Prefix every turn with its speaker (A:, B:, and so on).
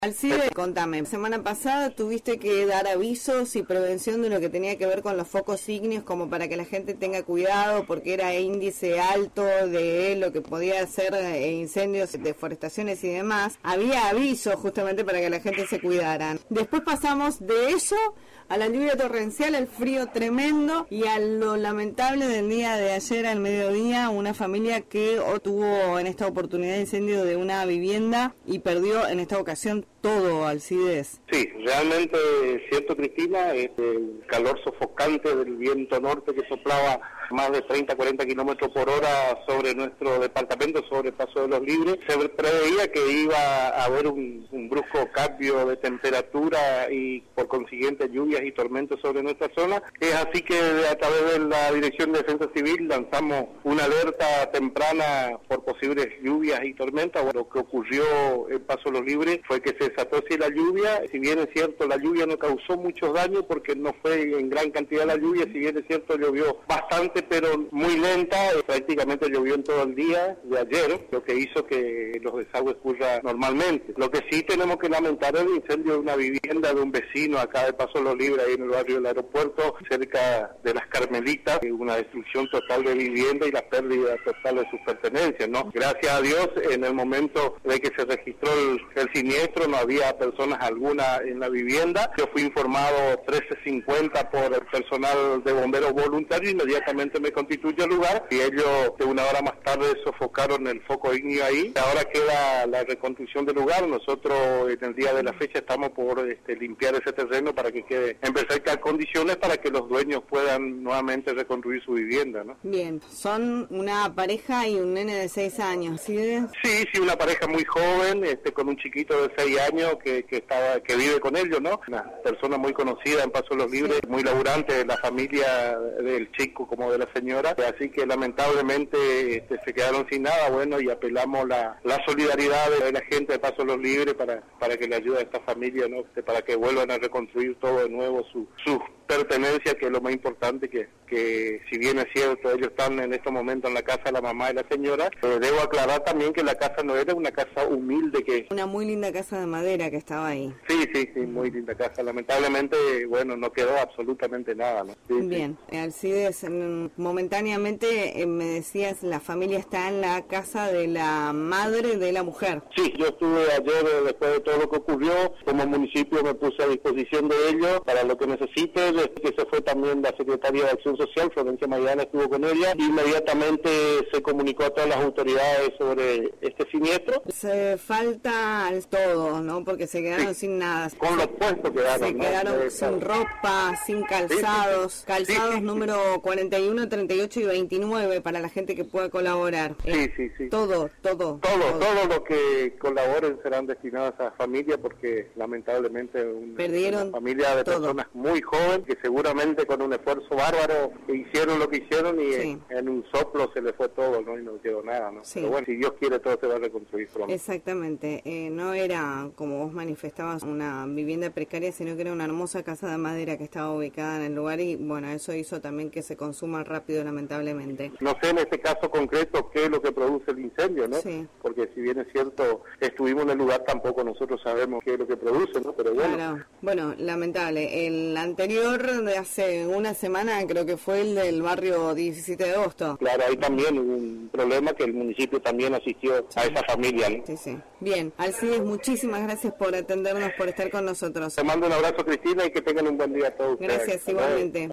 A: Alcide, contame, semana pasada tuviste que dar avisos y prevención de lo que tenía que ver con los focos ígneos, como para que la gente tenga cuidado, porque era índice alto de lo que podía ser incendios, deforestaciones y demás. Había avisos justamente para que la gente se cuidara. Después pasamos de eso a la lluvia torrencial, al frío tremendo y a lo lamentable del día de ayer al mediodía, una familia que tuvo en esta oportunidad incendio de una vivienda y perdió en esta ocasión todo, Alcides.
B: Sí, realmente es cierto, Cristina, el calor sofocante del viento norte que soplaba más de 30-40 kilómetros por hora sobre nuestro departamento, sobre el Paso de los Libres. Se preveía que iba a haber un brusco cambio de temperatura y por consiguiente lluvias y tormentos sobre nuestra zona. Es así que a través de la Dirección de Defensa Civil lanzamos una alerta temprana por posibles lluvias y tormentas. Bueno, lo que ocurrió en Paso de los Libres fue que se desató así la lluvia. Si bien es cierto, la lluvia no causó muchos daños porque no fue en gran cantidad la lluvia, si bien es cierto, llovió bastante, pero muy lenta, prácticamente llovió en todo el día de ayer, lo que hizo que los desagües ocurran normalmente. Lo que sí tenemos que lamentar es el incendio de una vivienda de un vecino acá de Paso de los Libres, ahí en el barrio del aeropuerto, cerca de las Carmelitas, una destrucción total de vivienda y la pérdida total de sus pertenencias, ¿no? Gracias a Dios, en el momento de que se registró el siniestro, no había personas alguna en la vivienda. Yo fui informado 13:50 por el personal de bomberos voluntarios, inmediatamente me constituye el lugar y ellos de una hora más tarde sofocaron el foco ígneo ahí. Ahora queda la reconstrucción del lugar. Nosotros en el día de la fecha estamos por limpiar ese terreno para que quede en perfectas condiciones para que los dueños puedan nuevamente reconstruir su vivienda, ¿no?
A: Bien, son una pareja y un nene de 6 años, ¿sí?
B: Sí, una pareja muy joven, con un chiquito de 6 años que vive con ellos, ¿no? Una persona muy conocida en Paso de los Libres, muy laburante de la familia del chico como de la señora, así que lamentablemente se quedaron sin nada, bueno, y apelamos la solidaridad de la gente de Paso de los Libres para que le ayude a esta familia, ¿no? Para que vuelvan a reconstruir todo de nuevo sus pertenencias, que es lo más importante, que si bien es cierto, ellos están en estos momentos en la casa de la mamá de la señora, debo aclarar también que la casa no era una casa humilde, que
A: una muy linda casa de madera que estaba ahí.
B: Sí, muy linda casa. Lamentablemente, bueno, no quedó absolutamente nada, ¿no? Sí,
A: bien, Alcides, momentáneamente me decías, la familia está en la casa de la madre de la mujer.
B: Sí, yo estuve ayer, después de todo lo que ocurrió, como municipio me puse a disposición de ellos para lo que necesiten. Que se fue también la secretaria de Acción Social, Florencia Maidana, estuvo con ella. Inmediatamente se comunicó a todas las autoridades sobre este siniestro.
A: Se falta todo, ¿no? Porque se quedaron sin nada.
B: Con los puestos quedaron.
A: Se quedaron sin ropa, sin calzados. Calzados número 41, 38 y 29 para la gente que pueda colaborar.
B: Sí.
A: Todo
B: lo que colaboren serán destinados a familia, porque lamentablemente una familia de personas muy jóvenes que seguramente con un esfuerzo bárbaro hicieron lo que hicieron y en un soplo se les fue todo, ¿no? Y no quedó nada, ¿no? Pero bueno, si Dios quiere, todo se va a reconstruir pronto.
A: Exactamente, no era, como vos manifestabas, una vivienda precaria, sino que era una hermosa casa de madera que estaba ubicada en el lugar y bueno, eso hizo también que se consuma rápido, lamentablemente.
B: No sé en este caso concreto qué es lo que produce el incendio, ¿no? Sí. Porque si bien es cierto, estuvimos en el lugar, tampoco nosotros sabemos qué es lo que produce, ¿no? Pero bueno.
A: Claro. Bueno, lamentable. El anterior de hace una semana creo que fue el del barrio 17 de agosto.
B: Claro, ahí también hubo un problema que el municipio también asistió a esa familia, ¿no?
A: Sí. Bien, Alcides, muchísimas gracias por atendernos, por estar con nosotros.
B: Te mando un abrazo, Cristina, y que tengan un buen día a todos ustedes.
A: Gracias, igualmente.